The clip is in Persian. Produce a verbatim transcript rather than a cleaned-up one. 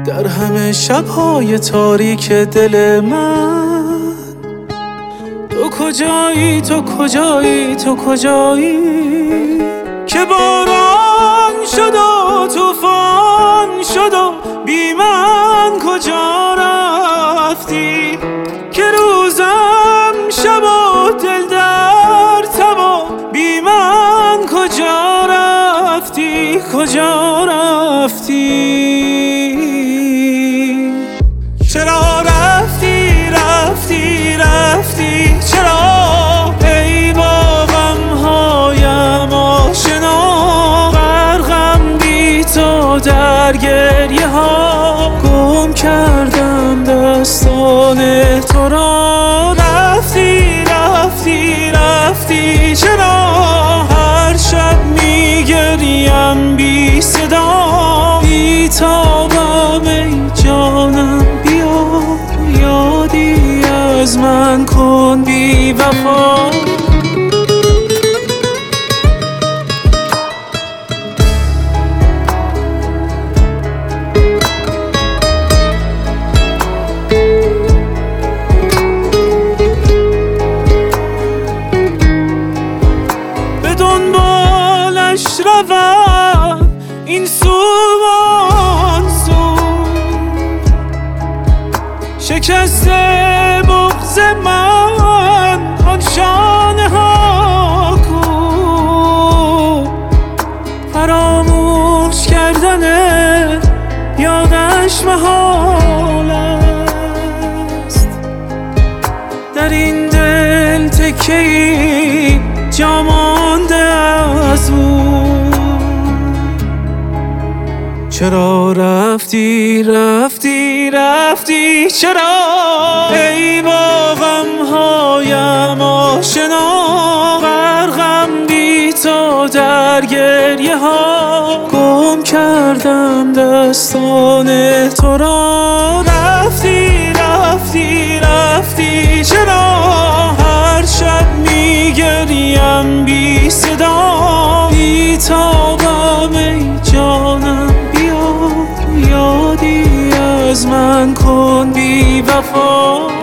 در همه شب‌های تاریک دل من. تو کجایی تو کجایی تو کجایی که باران شد و طوفان شد و بی من کجا رفتی که روزم شب و دل در تب و بی من کجا رفتی کجا رفتی چرا رفتی رفتی رفتی چرا ای با غمهایم آشنا غرقم بی تو در گریه ها گم کردم دستان تو را رفتی رفتی رفتی چرا هر شب میگریم بی صدا بی تابم ای جانم یادی از من کن بی وفا به دنبالش روم این سو آن سو شکسته بغض من آن شانه ها کو فراموش کردن یادش محال است در این دل تکه‌ای جا مانده از او چرا رفتی رفتی رفتی چرا ای با غمهایم آشنا غرقم بی تو در گریه ها گم کردم دستان تو را رفتی رفتی رفتی چرا هر شب میگریم بی صدا بی تابم ای جانم یادی از من کن بی وفا